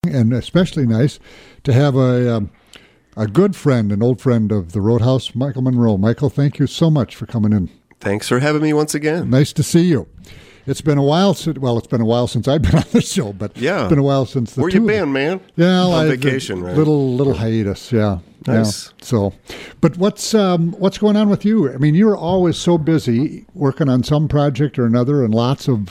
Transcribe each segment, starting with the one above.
And especially nice to have a good friend, an old friend of the Roadhouse, Michael Monroe. Michael, thank you so much for coming in. Thanks for having me once again. Nice to see you. It's been a while since I've been on the show, but yeah. It's been a while since the Where you been, man? Yeah, on vacation, right? Little hiatus, yeah. Nice. Yeah. So, but what's going on with you? I mean, you're always so busy working on some project or another, and lots of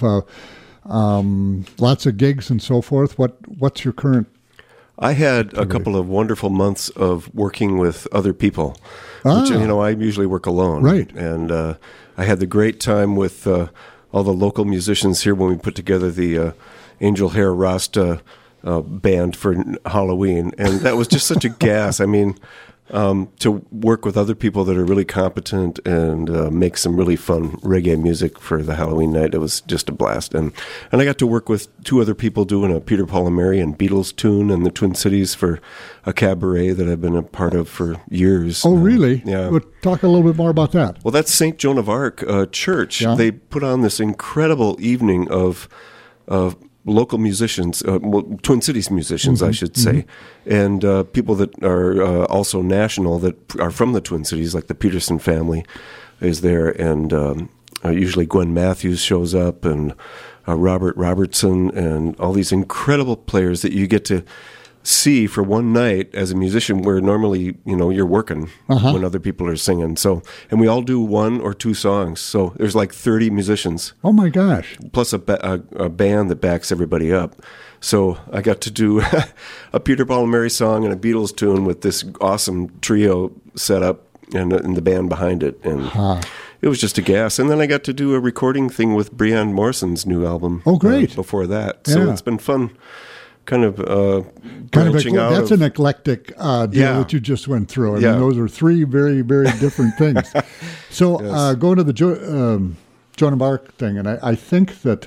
gigs and so forth. What's your current? I had a couple of wonderful months of working with other people. Which, I usually work alone. Right. And I had the great time with all the local musicians here when we put together the Angel Hair Rasta band for Halloween. And that was just such a gas. I mean, to work with other people that are really competent and make some really fun reggae music for the Halloween night, it was just a blast. And I got to work with two other people doing a Peter, Paul, and Mary and Beatles tune in the Twin Cities for a cabaret that I've been a part of for years. Oh, really? Yeah. Well, talk a little bit more about that. Well, that's St. Joan of Arc Church. Yeah. They put on this incredible evening of local musicians, Twin Cities musicians, I should say, and people that are also national that are from the Twin Cities, like the Peterson family is there, and usually Gwen Matthews shows up, and Robert Robertson, and all these incredible players that you get to see for one night as a musician, where normally you're working when other people are singing. So, and we all do one or two songs. So there's like 30 musicians. Oh my gosh! Plus a band that backs everybody up. So I got to do a Peter, Paul, and Mary song and a Beatles tune with this awesome trio set up and the band behind it, and it was just a gas. And then I got to do a recording thing with Brian Morrison's new album. Oh, great! Before that, so it's been fun. Kind of branching out. That's an eclectic deal that you just went through. I mean, those are three very, very different things. So yes. Going to the Joan of Arc thing, and I think that,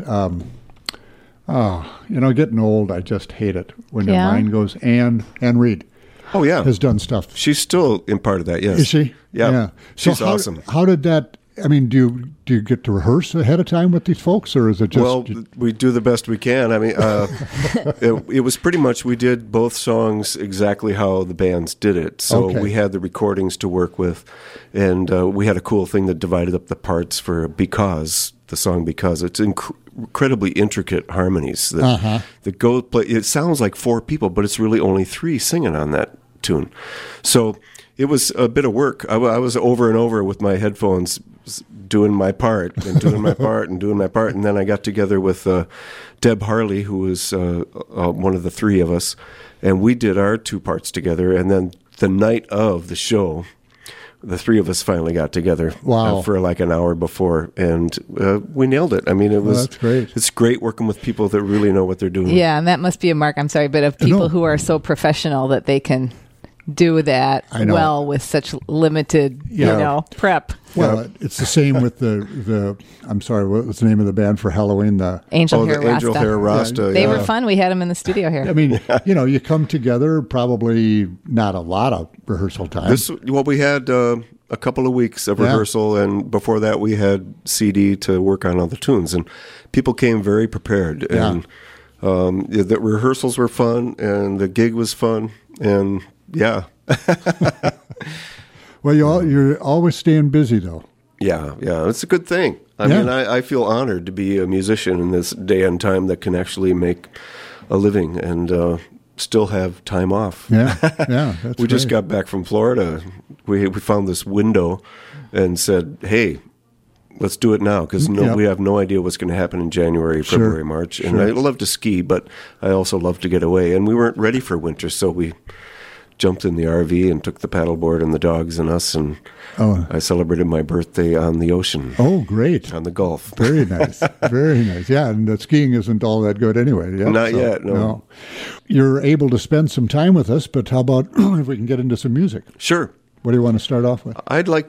getting old, I just hate it when your mind goes. Anne Reid. Oh, yeah. Has done stuff. She's still in part of that, yes. Is she? Yeah. She's awesome. How did that... I mean, do you get to rehearse ahead of time with these folks, or is it just... Well, we do the best we can. I mean, it was pretty much, we did both songs exactly how the bands did it. So we had the recordings to work with, and we had a cool thing that divided up the parts for Because, the song Because. It's incredibly intricate harmonies that go play. It sounds like four people, but it's really only three singing on that tune. So it was a bit of work. I was over and over with my headphones doing my part and doing my part and doing my part. And then I got together with Deb Harley, who was one of the three of us, and we did our two parts together. And then the night of the show, the three of us finally got together for like an hour before, and we nailed it. I mean, that's great. It's great working with people that really know what they're doing. Yeah, and that must be a mark, I'm sorry, but of people who are so professional that they can do that well with such limited, prep. Well, it's the same with the I'm sorry, what was the name of the band for Halloween? The Angel Hair Rasta. They were fun. We had them in the studio here. I mean, you come together, probably not a lot of rehearsal time. We had a couple of weeks of rehearsal, and before that we had CD to work on all the tunes, and people came very prepared. And the rehearsals were fun, and the gig was fun, and yeah. Well, you're always staying busy, though. Yeah, it's a good thing. I mean, I feel honored to be a musician in this day and time that can actually make a living and still have time off. Yeah, that's We just got back from Florida. We found this window and said, hey, let's do it now, because we have no idea what's going to happen in January, February, March. And I love to ski, but I also love to get away. And we weren't ready for winter, so we jumped in the RV and took the paddleboard and the dogs and us, and I celebrated my birthday on the ocean. Oh, great. On the Gulf. Very nice. Very nice. Yeah, and the skiing isn't all that good anyway. Not yet, no. You're able to spend some time with us, but how about if we can get into some music? Sure. What do you want to start off with? I'd like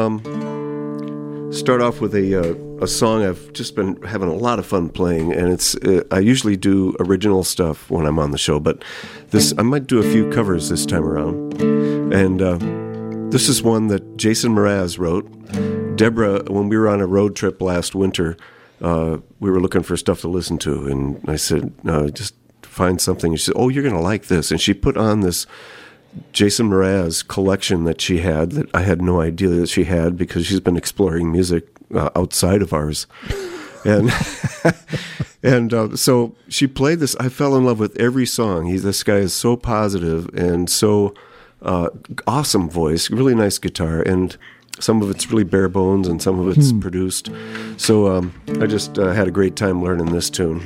to start off with a song I've just been having a lot of fun playing, and it's I usually do original stuff when I'm on the show, but I might do a few covers this time around. And this is one that Jason Mraz wrote. Deborah, when we were on a road trip last winter, we were looking for stuff to listen to, and I said, just find something. And she said, "Oh, you're going to like this." And she put on this Jason Mraz collection that she had that I had no idea that she had, because she's been exploring music outside of ours. And so she played this. I fell in love with every song. This guy is so positive and so awesome voice, really nice guitar, and some of it's really bare bones and some of it's produced. So I just had a great time learning this tune.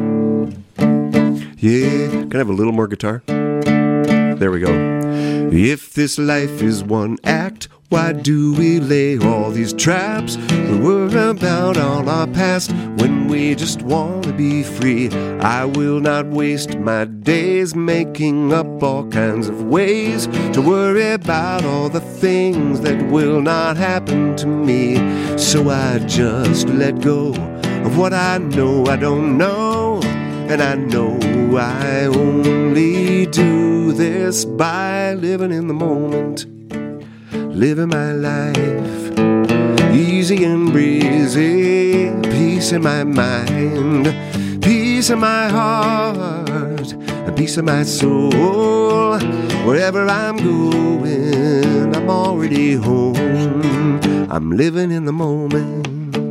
Yeah, can I have a little more guitar? There we go. If this life is one act, why do we lay all these traps? We worry about all our past when we just want to be free. I will not waste my days making up all kinds of ways to worry about all the things that will not happen to me. So I just let go of what I know I don't know, and I know I only do this by living in the moment, living my life easy and breezy, peace in my mind, peace in my heart, and peace in my soul. Wherever I'm going, I'm already home. I'm living in the moment.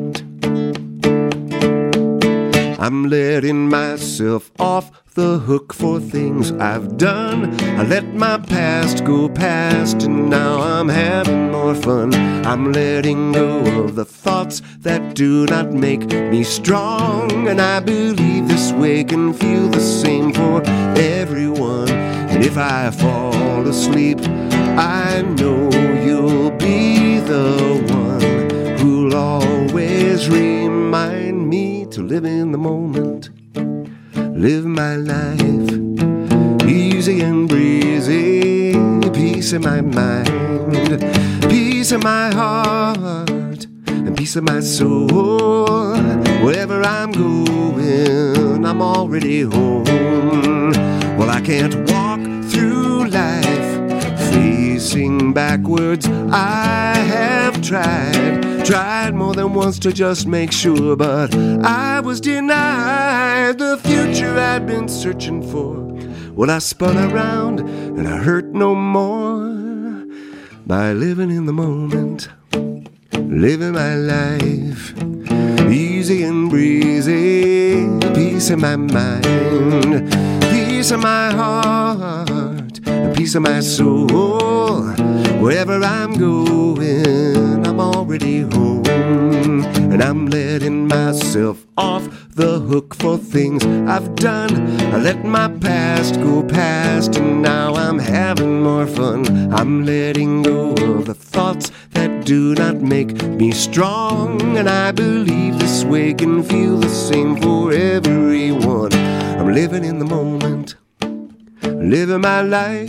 I'm letting myself off the hook for things I've done. I let my past go past, and now I'm having more fun. I'm letting go of the thoughts that do not make me strong, and I believe this way can feel the same for everyone. And if I fall asleep, I know you'll be the one who'll always remind me to live in the moment, live my life easy and breezy, peace in my mind, peace in my heart, and peace in my soul. Wherever I'm going, I'm already home. Well, I can't walk through life facing backwards. I have tried more than once to just make sure, but I was denied the future I'd been searching for. Well, I spun around and I hurt no more by living in the moment, living my life easy and breezy, peace in my mind, peace in my heart, and peace in my soul. Wherever I'm going, I'm already home. And I'm letting myself off the hook for things I've done. I let my past go past, and now I'm having more fun. I'm letting go of the thoughts that do not make me strong, and I believe this way can feel the same for everyone. I'm living in the moment, living my life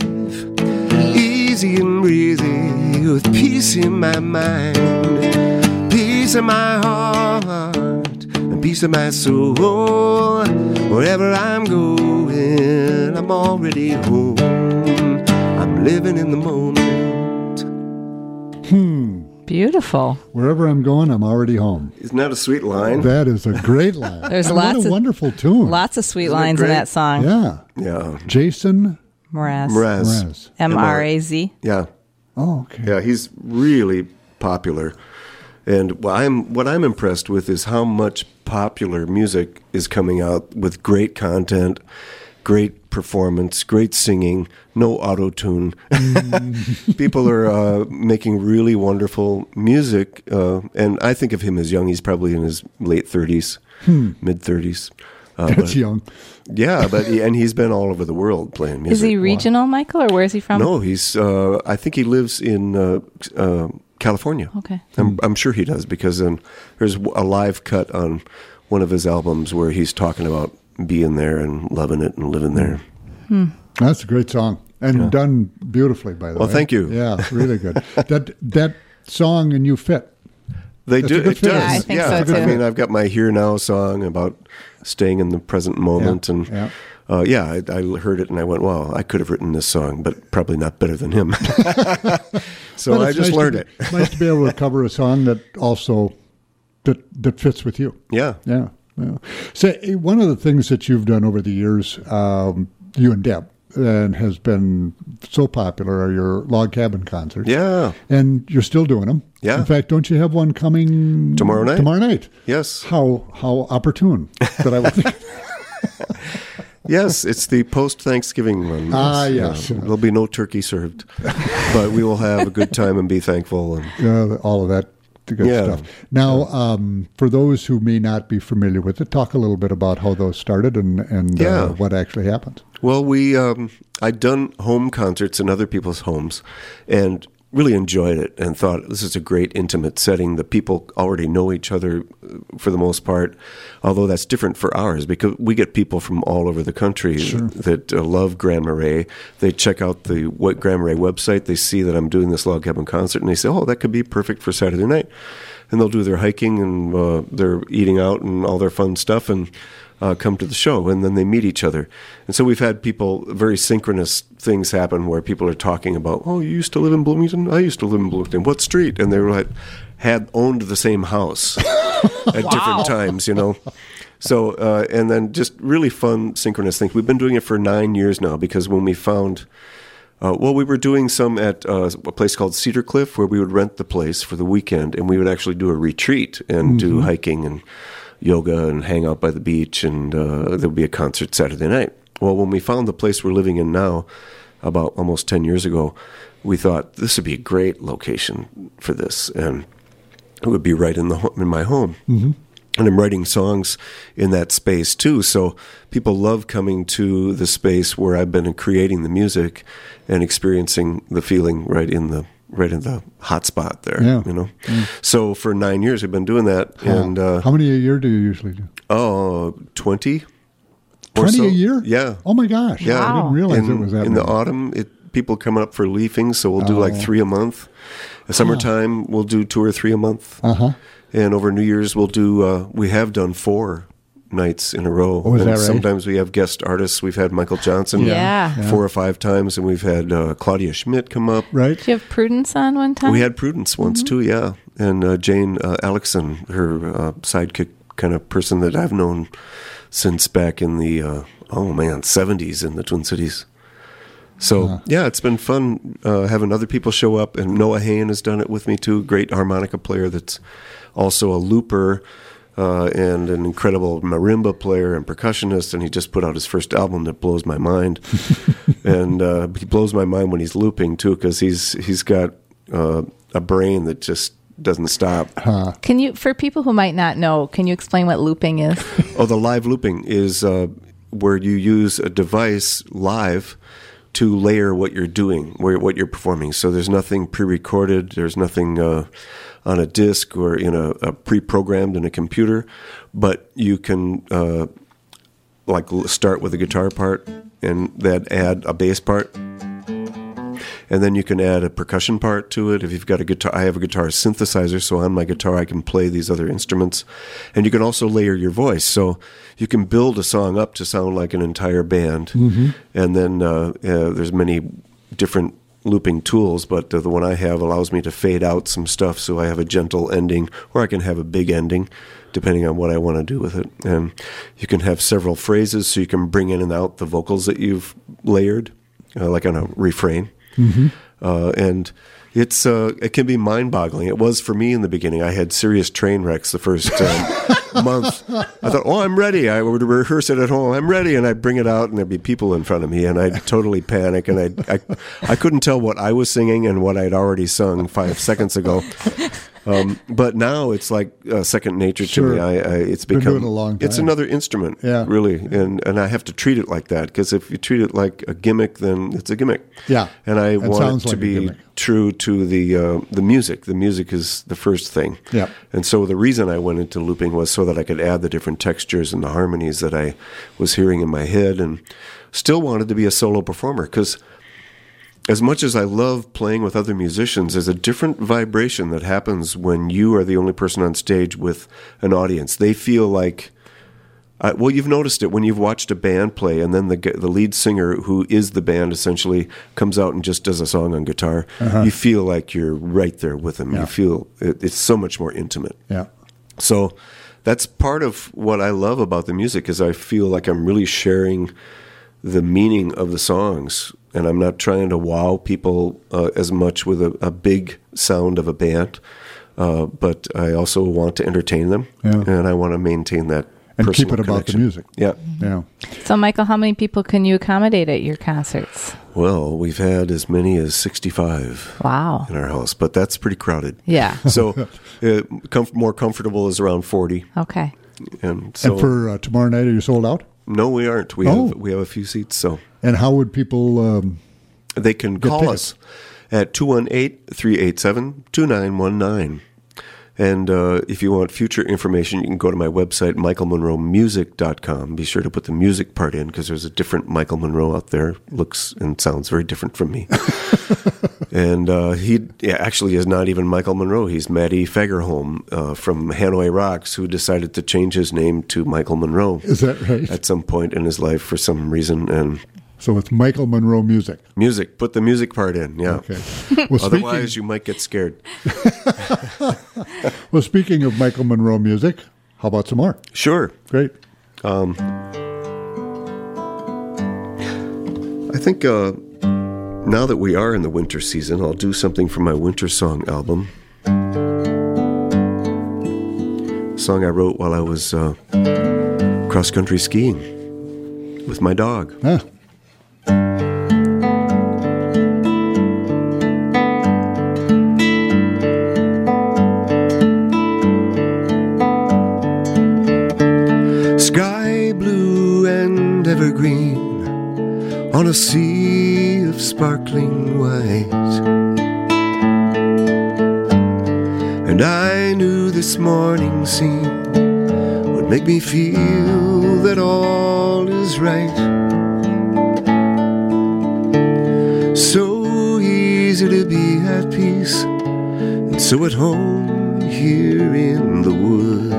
easy and breezy, with peace in my mind, peace in my heart, and peace in my soul. Wherever I'm going, I'm already home. I'm living in the moment. Beautiful. Wherever I'm going, I'm already home. Isn't that a sweet line? That is a great line. There's what a wonderful tune. Lots of sweet lines in that song. Yeah. Yeah. Jason Mraz. M-R-A-Z. Yeah. Oh, okay. Yeah, he's really popular. And what I'm impressed with is how much popular music is coming out with great content, great performance, great singing, no auto-tune. People are making really wonderful music, and I think of him as young. He's probably in his late 30s, mid-30s. That's young. Yeah, and he's been all over the world playing music. Is he regional, Michael, or where is he from? No, he's. I think he lives in California. Okay. I'm sure he does, because there's a live cut on one of his albums where he's talking about being there and loving it and living there. That's a great song, and done beautifully, by the way. Well, thank you. Yeah, really good. That song and you fit. They do. It does. Yeah, I think so too. I mean, I've got my Here Now song about staying in the present moment, and I heard it and I went, wow, I could have written this song, but probably not better than him. So I just learned it. Nice to be able to cover a song that also that fits with you. Yeah. Yeah. So one of the things that you've done over the years, you and Deb, and has been so popular are your log cabin concerts. Yeah. And you're still doing them. Yeah. In fact, don't you have one coming tomorrow night? Tomorrow night. Yes. How opportune that I would think. Yes, it's the post-Thanksgiving one. Yes. There'll be no turkey served, but we will have a good time and be thankful. And all of that good stuff. Now, for those who may not be familiar with it, talk a little bit about how those started and what actually happened. Well, I'd done home concerts in other people's homes and really enjoyed it and thought this is a great intimate setting. The people already know each other for the most part, although that's different for ours because we get people from all over the country that love Grand Marais. They check out the Grand Marais website. They see that I'm doing this log cabin concert, and they say, oh, that could be perfect for Saturday night. And they'll do their hiking and their eating out and all their fun stuff and come to the show, and then they meet each other. And so we've had very synchronous things happen where people are talking about, oh, you used to live in Bloomington? I used to live in Bloomington. What street? And they were had owned the same house at different times, So, and then just really fun synchronous things. We've been doing it for 9 years now because when we found, we were doing some at a place called Cedar Cliff where we would rent the place for the weekend and we would actually do a retreat and do hiking and yoga and hang out by the beach, and there'll be a concert Saturday night. Well, when we found the place we're living in now, about almost 10 years ago, we thought this would be a great location for this, and it would be right in my home. Mm-hmm. And I'm writing songs in that space too, so people love coming to the space where I've been creating the music and experiencing the feeling right in the hot spot there, So for 9 years we've been doing that. And how many a year do you usually do? 20. 20 a year? Yeah. Oh my gosh. Yeah. I didn't realize it was that in many. the autumn, people come up for leafing, so we'll do like 3 a month. Summertime, we'll do 2 or 3 a month. Uh-huh. And over New Year's, we'll do, we have done 4 nights in a row. Oh, is that right? Sometimes we have guest artists. We've had Michael Johnson 4 or 5 times, and we've had Claudia Schmidt come up. Right. Did you have Prudence on one time? We had Prudence once too, yeah. And Jane Alexson, her sidekick kind of person that I've known since back in the 70s in the Twin Cities. So it's been fun having other people show up, and Noah Hayen has done it with me too. Great harmonica player that's also a looper. And an incredible marimba player and percussionist, and he just put out his first album that blows my mind. And he blows my mind when he's looping too, because he's got a brain that just doesn't stop. Can you, for people who might not know, can you explain what looping is? The live looping is where you use a device live to layer what you're doing, what you're performing. So there's nothing pre-recorded. There's nothing on a disc or in a pre-programmed in a computer, but you can start with a guitar part and then add a bass part, and then you can add a percussion part to it. If you've got a guitar, I have a guitar synthesizer, so on my guitar I can play these other instruments, and you can also layer your voice. So you can build a song up to sound like an entire band, and then there's many different looping tools, but the one I have allows me to fade out some stuff, so I have a gentle ending, or I can have a big ending, depending on what I want to do with it. And you can have several phrases, so you can bring in and out the vocals that you've layered, like on a refrain. And it can be mind-boggling. It was for me in the beginning. I had serious train wrecks the first month. I thought, I'm ready. I would rehearse it at home. I'm ready, and I'd bring it out, and there'd be people in front of me, and I'd totally panic, and I couldn't tell what I was singing and what I'd already sung 5 seconds ago. But now it's like second nature to me. It's become been doing it a long time. It's another instrument, really, and I have to treat it like that, because if you treat it like a gimmick, then it's a gimmick. Yeah, and I want it to be true to the music. The music is the first thing. Yeah, and so the reason I went into looping was so that I could add the different textures and the harmonies that I was hearing in my head, and still wanted to be a solo performer, because as much as I love playing with other musicians, there's a different vibration that happens when you are the only person on stage with an audience. They feel like, you've noticed it when you've watched a band play, and then the lead singer, who is the band essentially, comes out and just does a song on guitar. You feel like you're right there with them. You feel it's so much more intimate. Yeah. So that's part of what I love about the music is I feel like I'm really sharing the meaning of the songs, and I'm not trying to wow people as much with a big sound of a band, but I also want to entertain them, and I want to maintain that and keep it about the music. Yeah. So, Michael, how many people can you accommodate at your concerts? Well, we've had as many as 65 wow. in our house, but that's pretty crowded. Yeah. So more comfortable is around 40. Okay. And for tomorrow night, are you sold out? No, we aren't. We have a few seats. So. And how would people they can call us at 218-387-2919. And if you want future information, you can go to my website, michaelmonroemusic.com. Be sure to put the music part in because there's a different Michael Monroe out there. Looks and sounds very different from me. And he actually is not even Michael Monroe. He's Matty Fagerholm from Hanoi Rocks, who decided to change his name to Michael Monroe. Is that right? At some point in his life for some reason. And so it's Michael Monroe Music. Music. Put the music part in, yeah. Okay. Well, otherwise, you might get scared. Well, speaking of Michael Monroe music, how about some more? Sure. Great. I think now that we are in the winter season, I'll do something from my Winter Song album. A song I wrote while I was cross-country skiing with my dog. Huh. Sky blue and evergreen on a sea of sparkling white. And I knew this morning scene would make me feel that all is right. So easy to be at peace, and so at home here in the wood.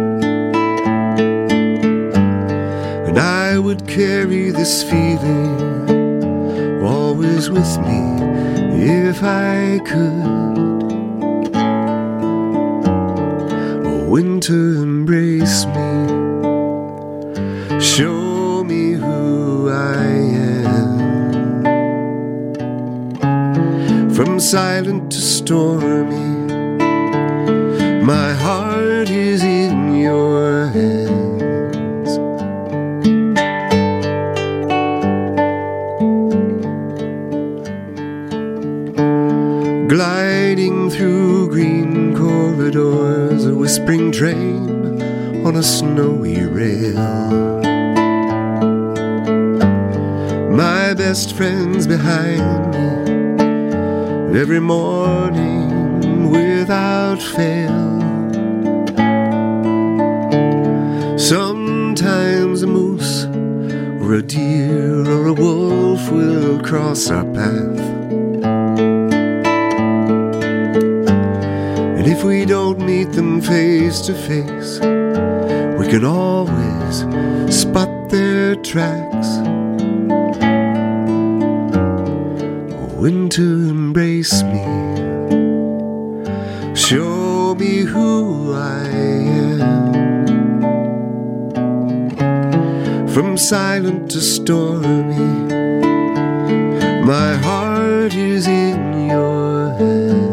And I would carry this feeling always with me if I could. Oh, winter, embrace me, show me who I am. From silent to stormy, my heart is in your hands. Gliding through green corridors, a whispering train on a snowy rail. My best friends behind me, every morning without fail. Sometimes a moose or a deer or a wolf will cross our path. And if we don't meet them face to face, we can always spot their tracks. Winter, embrace me, show me who I am. From silent to stormy, my heart is in your hands.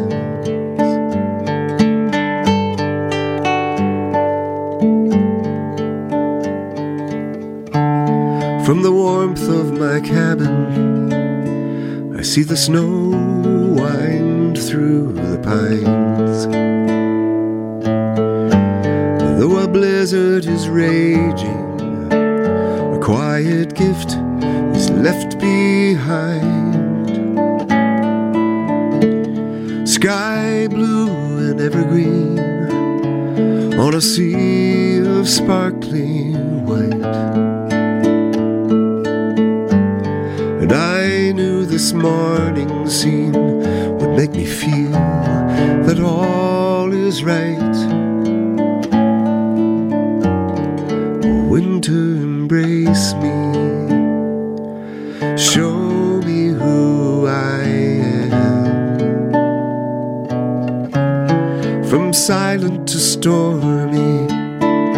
From the warmth of my cabin, I see the snow wind through the pines. Though a blizzard is raging, a quiet gift is left behind. Sky blue and evergreen on a sea of sparkling white. And I knew this morning scene would make me feel that all is right. Winter, embrace me, show me who I am. From silent to stormy,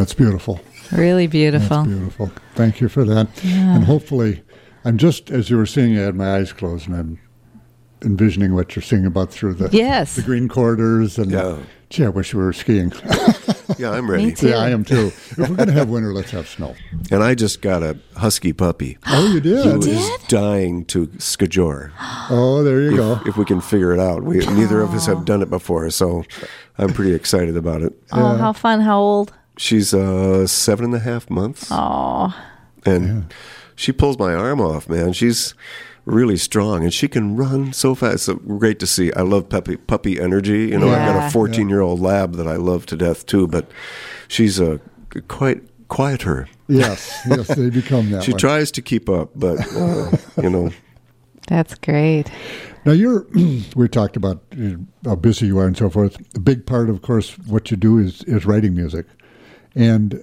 That's beautiful. Really beautiful. That's beautiful. Thank you for that. Yeah. And hopefully, I'm just, as you were singing, I had my eyes closed, and I'm envisioning what you're singing about through the green corridors. And gee, I wish we were skiing. Yeah, I'm ready. Me too. Yeah, I am too. If we're going to have winter, let's have snow. And I just got a husky puppy. Oh, you did? Who is dying to skajor. Oh, there you go. If we can figure it out. Neither of us have done it before, so I'm pretty excited about it. Oh, how fun. How old? She's 7.5 months. Oh. And she pulls my arm off, man. She's really strong, and she can run so fast. So great to see. I love puppy energy. You know, I've got a 14-year-old lab that I love to death too, but she's quite quieter. Yes, they become that. She tries to keep up, but you know. That's great. Now we talked about how busy you are and so forth. A big part, of course, what you do is writing music, and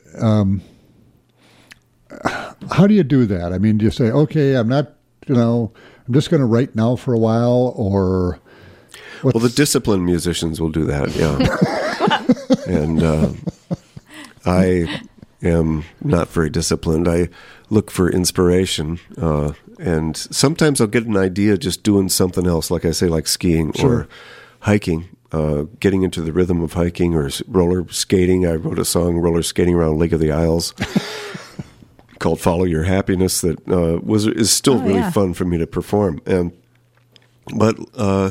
how do you do that? I mean, do you say, okay, I'm not. I'm just going to write now for a while, or... Well, the disciplined musicians will do that, yeah. And I am not very disciplined. I look for inspiration, and sometimes I'll get an idea just doing something else, like I say, like skiing or hiking, getting into the rhythm of hiking or roller skating. I wrote a song, roller skating around Lake of the Isles, called "Follow Your Happiness" that is still really fun for me to perform. But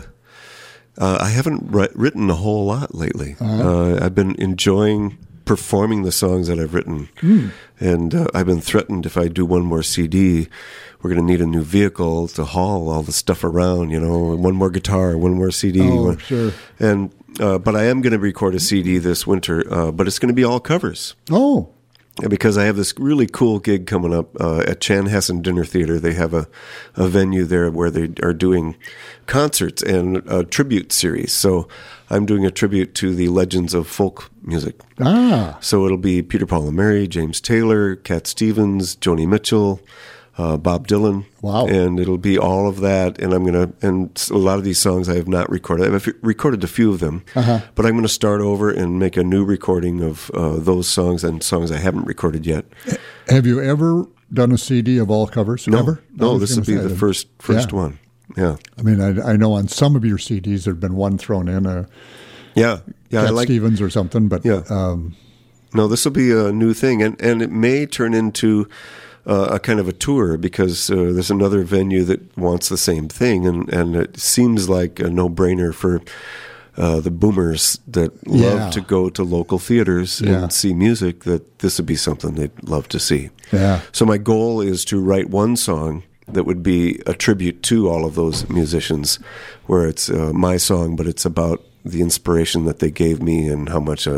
I haven't written a whole lot lately. I've been enjoying performing the songs that I've written, and I've been threatened if I do one more CD, we're going to need a new vehicle to haul all the stuff around. One more guitar, one more CD. Oh, sure. And but I am going to record a CD this winter, but it's going to be all covers. Oh. Because I have this really cool gig coming up at Chanhassen Dinner Theater. They have a venue there where they are doing concerts and a tribute series. So I'm doing a tribute to the legends of folk music. So it'll be Peter, Paul, and Mary, James Taylor, Cat Stevens, Joni Mitchell, Bob Dylan. Wow. And it'll be all of that. And and a lot of these songs I have not recorded. I've recorded a few of them, but I'm going to start over and make a new recording of those songs and songs I haven't recorded yet. Have you ever done a CD of all covers? No. Ever? No, this will be the first one. Yeah. I mean, I know on some of your CDs there'd been one thrown in. Cat Stevens or something, but no, this will be a new thing, and it may turn into a kind of a tour, because there's another venue that wants the same thing, and it seems like a no-brainer for the boomers that love to go to local theaters and see music, that this would be something they'd love to see. Yeah. So my goal is to write one song that would be a tribute to all of those musicians, where it's my song, but it's about the inspiration that they gave me and how much I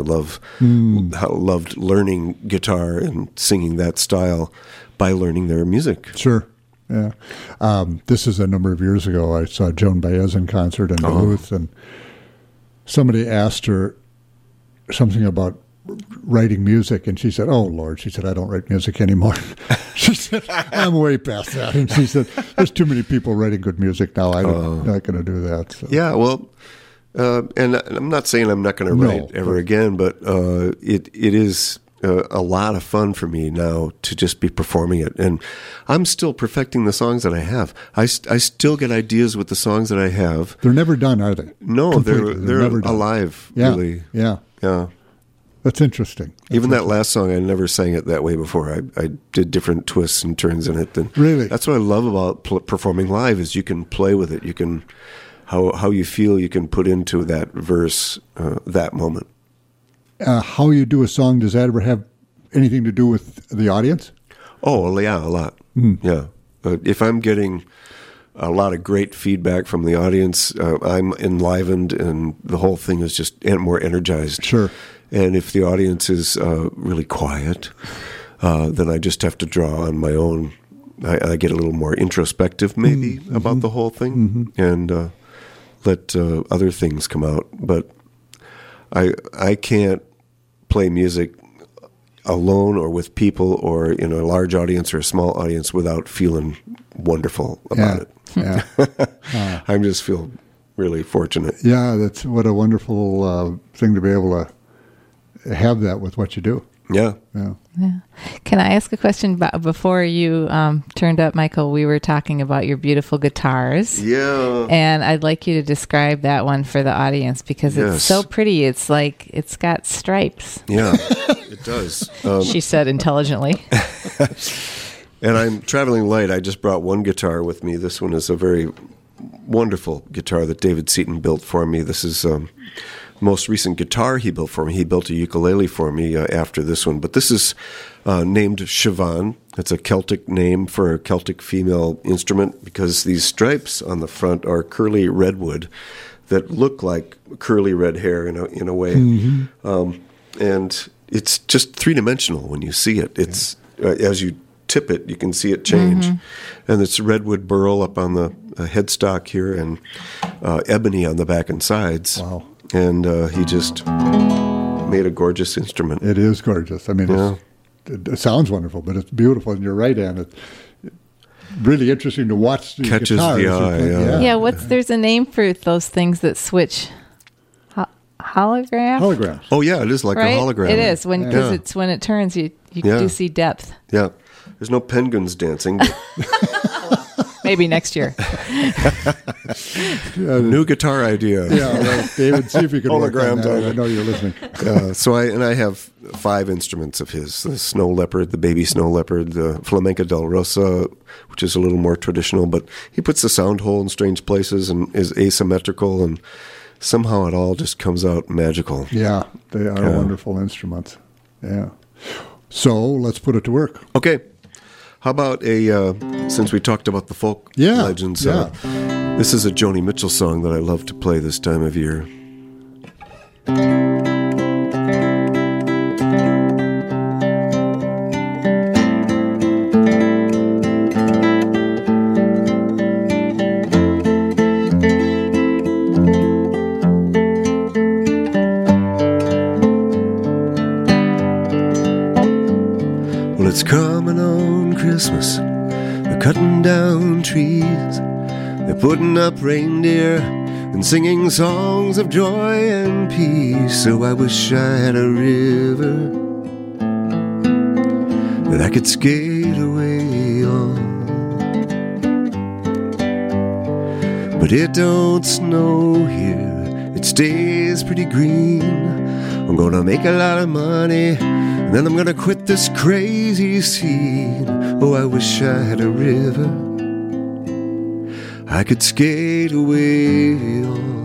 loved learning guitar and singing that style by learning their music. Sure. Yeah. This is a number of years ago. I saw Joan Baez in concert in Duluth, and somebody asked her something about writing music, and she said, "Oh, Lord," she said, "I don't write music anymore." She said, "I'm way past that." And she said, "There's too many people writing good music now. I'm not going to do that." So. Yeah, well, and I'm not saying I'm not going to write ever again, but it is a lot of fun for me now to just be performing it. And I'm still perfecting the songs that I have. I still get ideas with the songs that I have. They're never done, are they? No, they're never done. Alive, really. Yeah. That's interesting. Even that last song, I never sang it that way before. I did different twists and turns in it. And really? That's what I love about performing live, is you can play with it. You can, how you feel, you can put into that verse, that moment. How you do a song, does that ever have anything to do with the audience? Oh, yeah, a lot. Yeah. If I'm getting a lot of great feedback from the audience, I'm enlivened, and the whole thing is just more energized. Sure. And if the audience is really quiet, then I just have to draw on my own. I get a little more introspective, maybe, about the whole thing, and let other things come out. But I can't play music alone or with people or in a large audience or a small audience without feeling wonderful about it. Yeah. I just feel really fortunate. Yeah, that's what a wonderful thing to be able to have that with what you do. Yeah. Can I ask a question before you turned up, Michael? We were talking about your beautiful guitars. Yeah. And I'd like you to describe that one for the audience because it's so pretty. It's like it's got stripes. Yeah, it does. She said intelligently. And I'm traveling light. I just brought one guitar with me. This one is a very wonderful guitar that David Seaton built for me. This is most recent guitar he built for me. He built a ukulele for me after this one. But this is named Siobhan. It's a Celtic name for a Celtic female instrument because these stripes on the front are curly redwood that look like curly red hair in a way. Mm-hmm. And it's just three-dimensional when you see it. It's as you tip it, you can see it change. Mm-hmm. And it's redwood burl up on the headstock here and ebony on the back and sides. Wow. And he just made a gorgeous instrument. It is gorgeous. I mean, it sounds wonderful, but it's beautiful. And you're right, Ann. It's really interesting to watch. Catches the eye. Yeah. There's a name for those things that switch. Holograms. Oh yeah, it is like a hologram. It is because it's when it turns, you do see depth. Yeah. There's no penguins dancing. But maybe next year. New guitar idea. Yeah, right. David, see if you can work on that. I know you're listening. I have 5 instruments of his: the snow leopard, the baby snow leopard, the flamenca del rosa, which is a little more traditional, but he puts the sound hole in strange places and is asymmetrical, and somehow it all just comes out magical. Yeah, they are wonderful instruments. Yeah. So let's put it to work. Okay. How about since we talked about the folk legends, this is a Joni Mitchell song that I love to play this time of year. Well, it's coming on Christmas. They're cutting down trees. They're putting up reindeer and singing songs of joy and peace. So I wish I had a river that I could skate away on. But it don't snow here. It stays pretty green. I'm gonna make a lot of money, and then I'm gonna quit this crazy scene. Oh, I wish I had a river I could skate away on.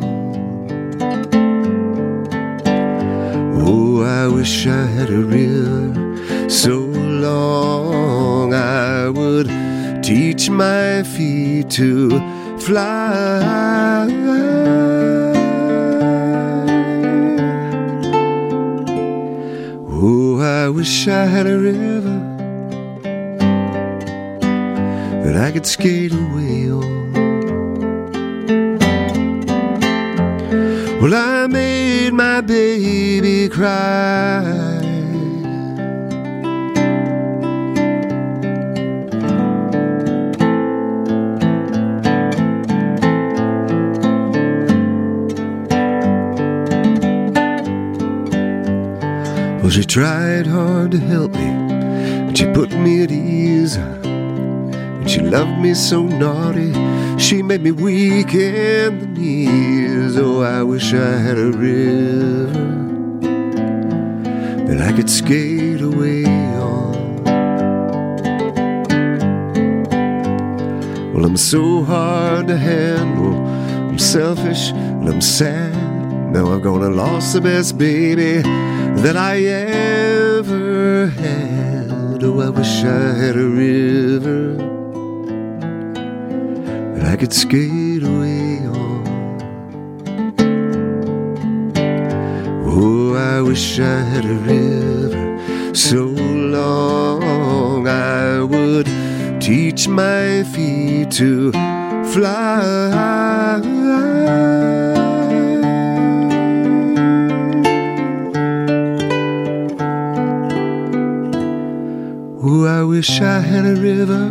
Oh, I wish I had a river so long I would teach my feet to fly. Oh, I wish I had a river that I could skate away on. Well, I made my baby cry. Well, she tried hard to help me, and she put me at ease. And she loved me so naughty, she made me weak in the knees. Oh, I wish I had a river that I could skate away on. Well, I'm so hard to handle, I'm selfish and I'm sad. Now I'm gonna lose the best baby that I ever had. Oh, I wish I had a river that I could skate away on. Oh, I wish I had a river so long I would teach my feet to fly. Oh, I wish I had a river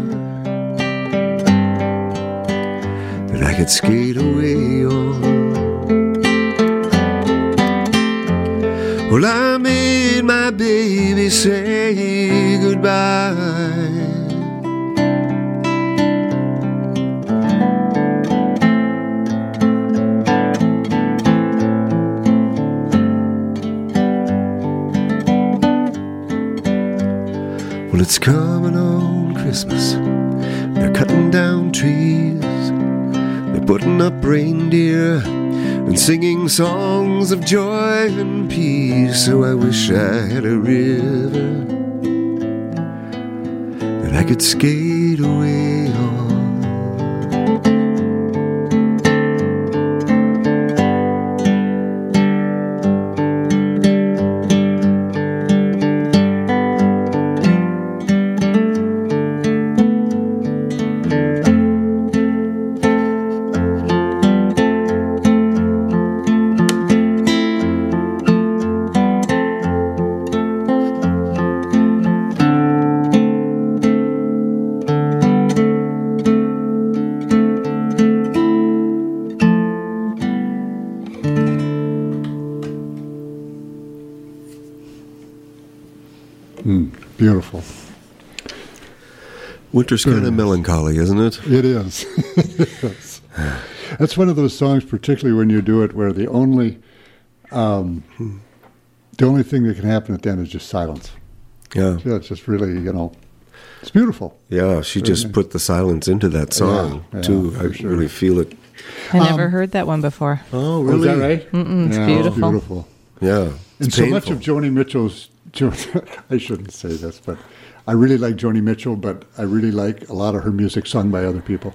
that I could skate away on. Well, I made my baby we say goodbye? Well, it's coming on Christmas. They're cutting down trees. They're putting up reindeer and singing songs of joy and peace. So I wish I had a river that I could skate away on. Beautiful. Winter's kind of melancholy, isn't it? It is. Yes. That's one of those songs, particularly when you do it, where the only thing that can happen at the end is just silence. Yeah. So it's just really, it's beautiful. Yeah, she just put the silence into that song, too. I really feel it. I never heard that one before. Oh, really? Is that right? It's beautiful. It's beautiful. Yeah. And so much of Joni Mitchell's, I shouldn't say this, but I really like Joni Mitchell, but I really like a lot of her music sung by other people.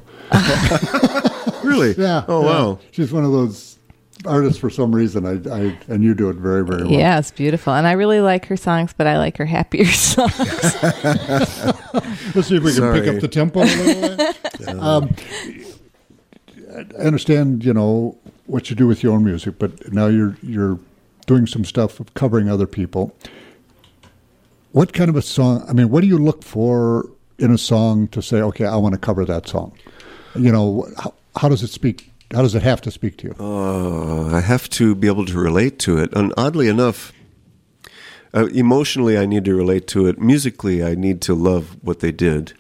Really? Yeah. Oh, wow. She's one of those artists for some reason. And you do it very, very well. Yeah, it's beautiful. And I really like her songs, but I like her happier songs. Let's see if we can pick up the tempo a little bit. I understand, what you do with your own music, but now you're doing some stuff of covering other people. What kind of a song, what do you look for in a song to say, okay, I want to cover that song? How does it speak? How does it have to speak to you? I have to be able to relate to it. And oddly enough, emotionally, I need to relate to it. Musically, I need to love what they did.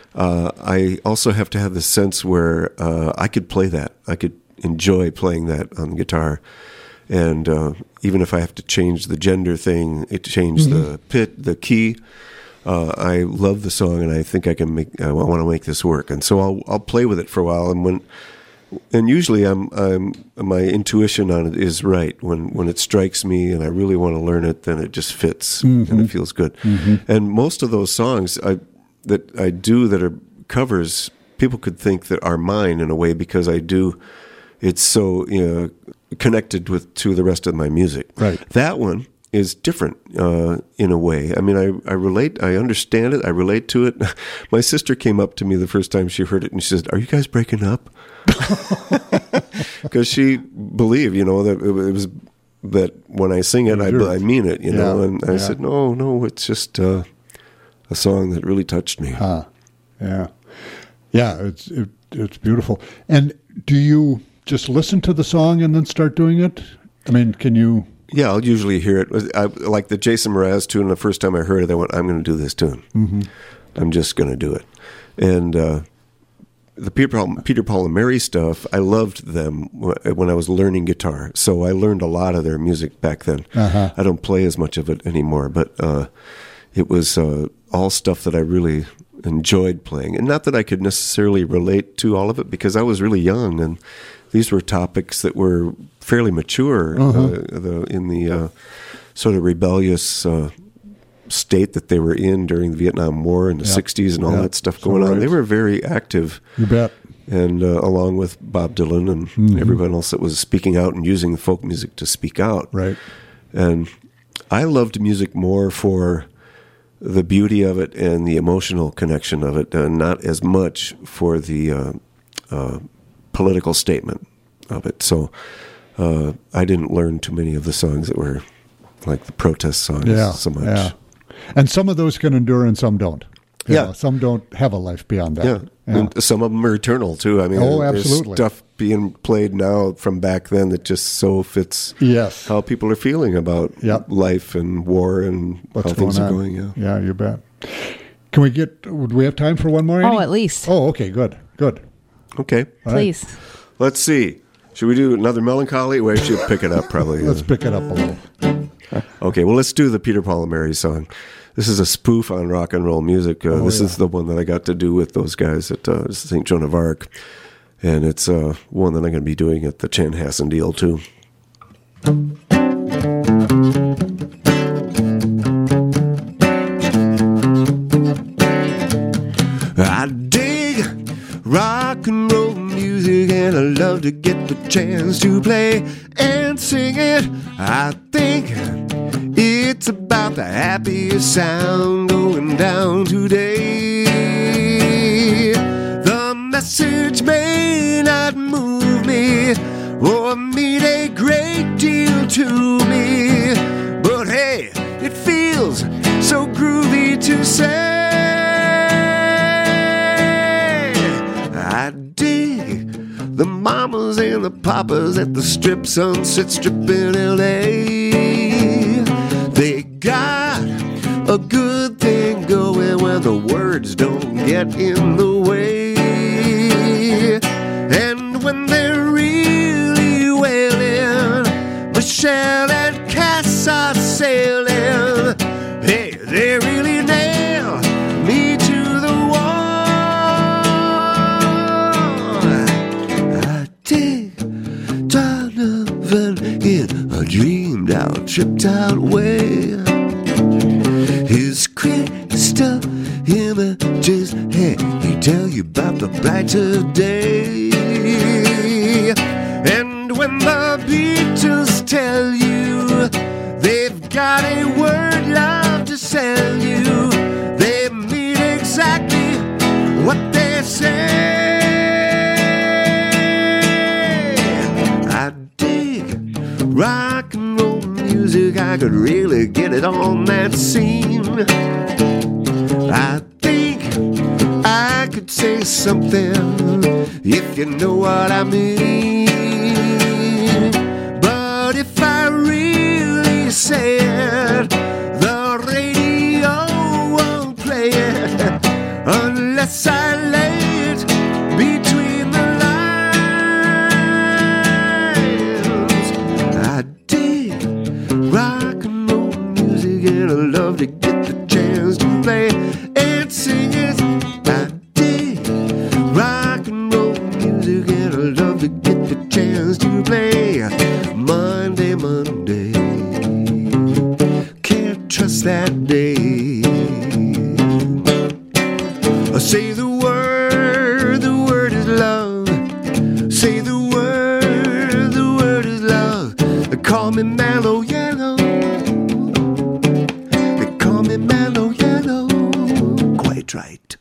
I also have to have the sense where I could play that. I could enjoy playing that on guitar. And even if I have to change the gender thing, change the the key, I love the song, and I think I want to make this work. And so I'll play with it for a while. And usually my intuition on it is right. When it strikes me and I really want to learn it, then it just fits and it feels good. And most of those songs that I do that are covers, people could think that are mine in a way because I do. It's so connected to the rest of my music. Right. That one is different in a way. I relate. I understand it. I relate to it. My sister came up to me the first time she heard it, and she said, "Are you guys breaking up?" Because she believed, that it was that when I sing it, I mean it, And I said, "No, it's just a song that really touched me." Yeah. It's beautiful. And do you just listen to the song and then start doing it? Can you? Yeah, I'll usually hear it. Like the Jason Mraz tune, the first time I heard it, I went, I'm going to do this tune. I'm just going to do it. And the Peter, Paul, and Mary stuff, I loved them when I was learning guitar. So I learned a lot of their music back then. I don't play as much of it anymore, but it was all stuff that I really enjoyed playing. And not that I could necessarily relate to all of it, because I was really young, and these were topics that were fairly mature in the sort of rebellious state that they were in during the Vietnam War in the 60s and all that stuff going on. They were very active. You bet. And along with Bob Dylan and everyone else that was speaking out and using folk music to speak out. Right. And I loved music more for the beauty of it and the emotional connection of it, and not as much for the political statement of it. So I didn't learn too many of the songs that were like the protest songs so much. Yeah. And some of those can endure and some don't. Some don't have a life beyond that. Yeah. And some of them are eternal too. Absolutely. There's stuff being played now from back then that just so fits how people are feeling about life and war and how things are going. Yeah, you bet. Would we have time for one more, Annie? Oh, at least. Oh, okay, good. Okay. Please. Right. Let's see. Should we do another melancholy? We should pick it up probably. Let's pick it up a little. Okay, well, let's do the Peter, Paul, and Mary song. This is a spoof on rock and roll music. This is the one that I got to do with those guys at St. Joan of Arc. And it's one that I'm going to be doing at the Chanhassen deal, too. I dig rock and roll music, and I love to get the chance to play and sing it. I think it's about the happiest sound going down today. The message may not move me or mean a great deal to me, but hey, it feels so groovy to say. I dig the mamas and the papas at the strip, Sunset Strip in L.A. They got a good thing going when the words don't get in the way. And when they're really wailing, Michelle and Cass are sailing. Hey, they really nail me to the wall. I dig Donovan in a dreamed out, tripped out way. His crystal images, hey, he tell you about the brighter day. And when the Beatles tell you they've got a word love to sell you, they mean exactly what they say. I dig rock and roll music, I could really get it on that scene. I think I could say something if you know what I mean. But if I really say it, the radio won't play it unless I lay it between the lines. I dig rock and roll music, and I love to get the chance to play and sing it. I dig rock and roll music, and I love to get the chance to play. Monday, can't trust that day. Say the word is love. Say the word is love. They call me Mellow Yellow. They call me Mellow Yellow. Quite right.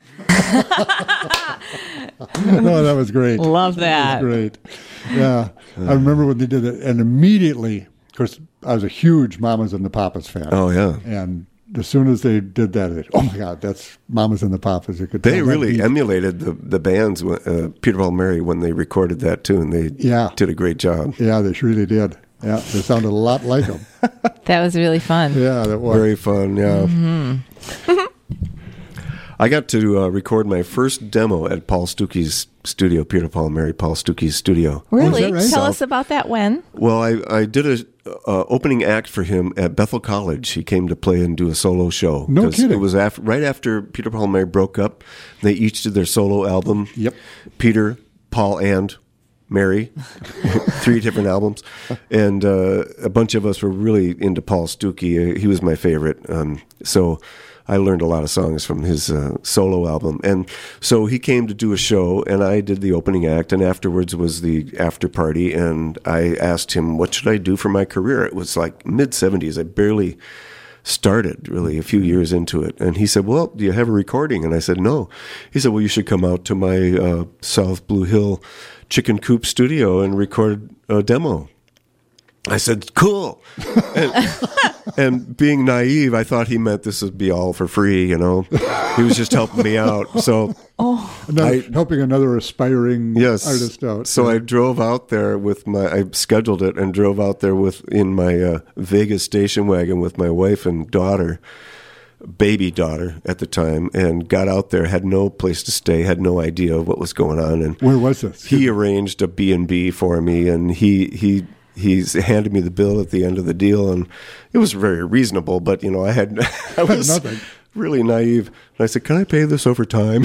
No, that was great. Love that. That was great. Yeah. I remember when they did it, and immediately, of course, I was a huge Mamas and the Papas fan. Oh, yeah. And as soon as they did that, oh my God, that's Mamas and the Papas. They really emulated the bands, Peter, Paul, and Mary, when they recorded that too, and they did a great job. Yeah, they really did. Yeah, they sounded a lot like them. That was really fun. Yeah, that was. Very fun, yeah. Mm-hmm. I got to record my first demo at Paul Stuckey's studio, Peter, Paul, and Mary, Paul Stuckey's studio. Really? Oh, is that right? Tell us about that. When? Well, I did a opening act for him at Bethel College. He came to play and do a solo show. No kidding. It was right after Peter, Paul, and Mary broke up. They each did their solo album. Yep. Peter, Paul, and Mary, 3 different albums. And a bunch of us were really into Paul Stuckey. He was my favorite. So I learned a lot of songs from his solo album. And so he came to do a show, and I did the opening act, and afterwards was the after party. And I asked him, what should I do for my career? It was like mid-'70s. I barely started, really, a few years into it. And he said, well, do you have a recording? And I said, no. He said, well, you should come out to my South Blue Hill Chicken Coop studio and record a demo. I said, cool. And being naive, I thought he meant this would be all for free, He was just helping me out. So helping another aspiring artist out. So I drove out there I scheduled it and drove out there in my Vegas station wagon with my wife and baby daughter at the time, and got out there, had no place to stay, had no idea what was going on. And where was this? He arranged a B&B for me, and he handed me the bill at the end of the deal, and it was very reasonable, but I was nothing. Really naive. And I said, "Can I pay this over time?"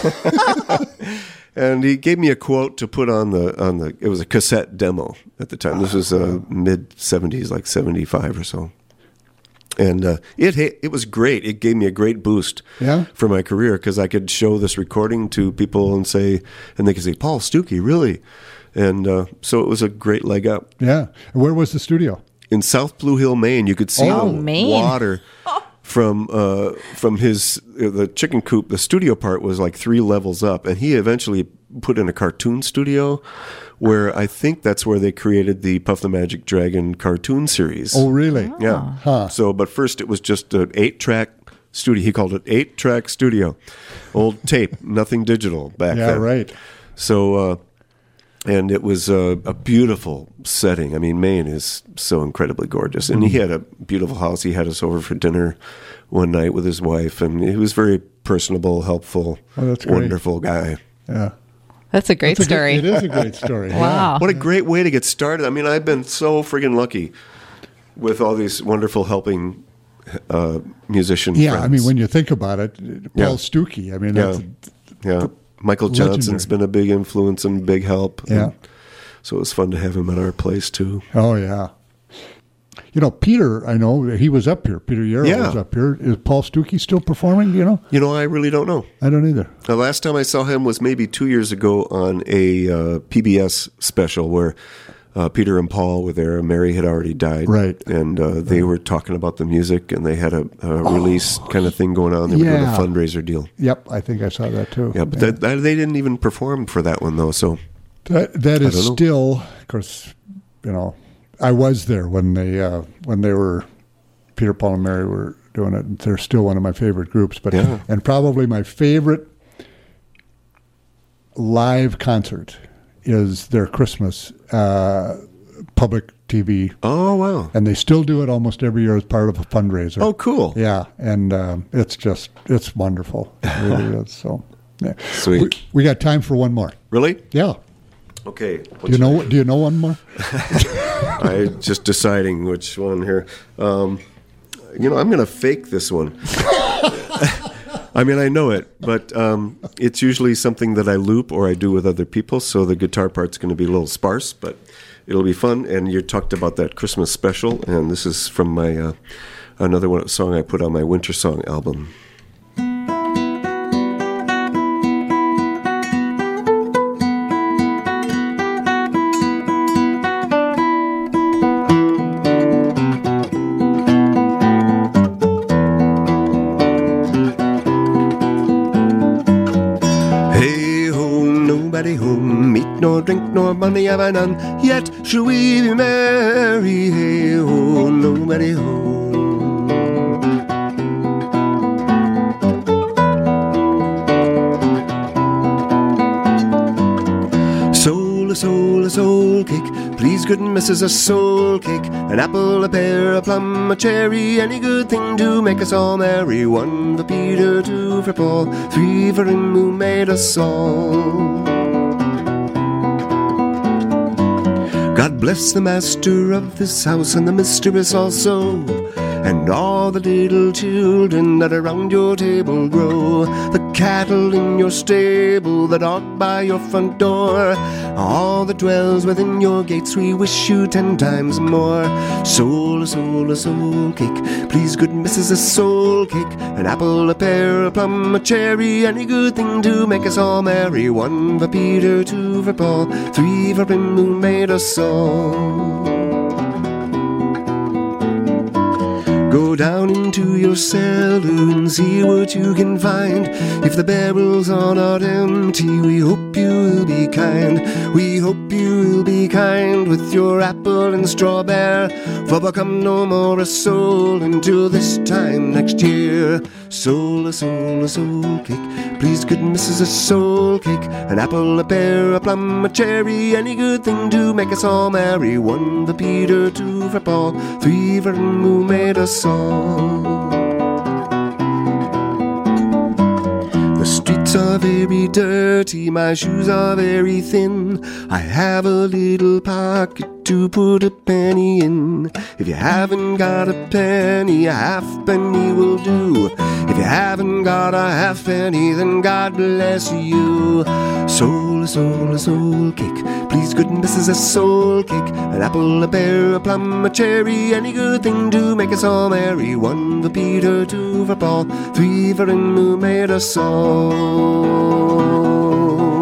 And he gave me a quote to put on the it was a cassette demo at the time. This was mid 70s, like 75 or so. And it was great. It gave me a great boost for my career, because I could show this recording to people and they could say, "Paul Stookey, really?" And so it was a great leg up. Yeah. And where was the studio? In South Blue Hill, Maine. You could see water from the chicken coop. The studio part was like 3 levels up, and he eventually put in a cartoon studio, where I think that's where they created the Puff the Magic Dragon cartoon series. Oh, really? Yeah. Huh. So, but first it was just an 8-track studio. He called it 8-track studio. Old tape, nothing digital back then. Yeah, right. So, and it was a beautiful setting. I mean, Maine is so incredibly gorgeous. And he had a beautiful house. He had us over for dinner one night with his wife, and he was very personable, helpful, wonderful guy. Yeah. That's a great story. It is a great story. Wow. What a great way to get started. I mean, I've been so friggin' lucky with all these wonderful helping musician friends. I mean, when you think about it, Paul Stookey, I mean, that's Michael Johnson's been a big influence and big help. Yeah. So it was fun to have him at our place, too. Oh, yeah. Peter, I know, he was up here. Peter Yarrow was up here. Is Paul Stookey still performing, do you know? I really don't know. I don't either. The last time I saw him was maybe 2 years ago on a PBS special where Peter and Paul were there. Mary had already died. Right. And they were talking about the music, and they had a release kind of thing going on. They were doing a fundraiser deal. Yep, I think I saw that, too. Yeah, but they didn't even perform for that one, though. So that is still, of course, I was there when they were, Peter, Paul, and Mary were doing it. They're still one of my favorite groups, and probably my favorite live concert is their Christmas public TV. Oh, wow. And they still do it almost every year as part of a fundraiser. Oh, cool. Yeah, and it's wonderful. It really is. So, yeah. Sweet. We got time for one more. Really? Yeah. Okay. Do you know one more? I'm just deciding which one here. I'm going to fake this one. I mean, I know it, but it's usually something that I loop or I do with other people, so the guitar part's going to be a little sparse, but it'll be fun. And you talked about that Christmas special, and this is from my another song I put on my Winter Song album. Drink nor money have I none, yet shall we be merry. Hey ho, nobody home. A soul cake, please good missus, a soul cake, an apple, a pear, a plum, a cherry, any good thing to make us all merry. 1 for Peter, 2 for Paul, 3 for him who made us all. God bless the master of this house and the mistress also, and all the little children that around your table grow, the cattle in your stable, the dog by your front door, all that dwells within your gates, we wish you 10 times more. Soul, a soul cake, please good missus, a soul cake, an apple, a pear, a plum, a cherry, any good thing to make us all merry. 1 for Peter, 2 for Paul, 3 for him who made us all. Go down into your cellar and see what you can find. If the barrels are not empty, we hope you will be kind. We hope you will be kind. kind with your apple and strawberry, for become no more a soul until this time next year. Soul, a soul, a soul cake. Please, good missus, a soul cake. An apple, a pear, a plum, a cherry, any good thing to make us all merry. 1 for Peter, 2 for Paul, 3 for him who made us all. The streets are very dirty, my shoes are very thin. I have a little pocket to put a penny in. If you haven't got a penny, a halfpenny will do. If you haven't got a halfpenny, then God bless you. Soul, a soul, a soul cake. Please, good missus, a soul cake. An apple, a pear, a plum, a cherry, any good thing to make us all merry. 1 for Peter, 2 for Paul, 3 for him who made us all.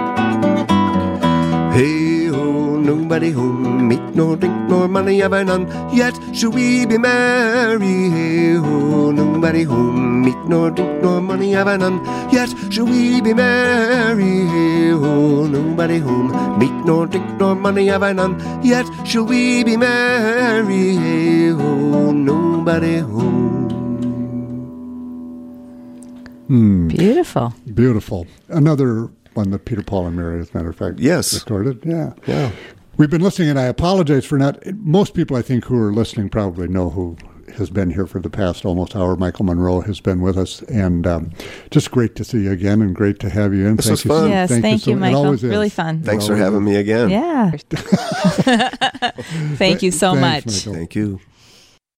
Hey ho, nobody home, meat nor drink nor money have I none, yet should we be merry. Hey ho, nobody home, meat nor drink nor money have I none, yet should we be merry. Hey ho, nobody home, meat nor drink nor money have I none, yet shall we be merry. Hey ho, nobody home. Beautiful. Beautiful. Another one that Peter, Paul, and Mary, as a matter of fact, recorded. Yeah. We've been listening, and I apologize for not. Most people, I think, who are listening probably know who has been here for the past almost hour. Michael Monroe has been with us, and just great to see you again, and great to have you in. This was fun. Yes, thank you, Michael. Really fun. Thanks for having me again. Yeah. Thank you so much. Michael. Thank you.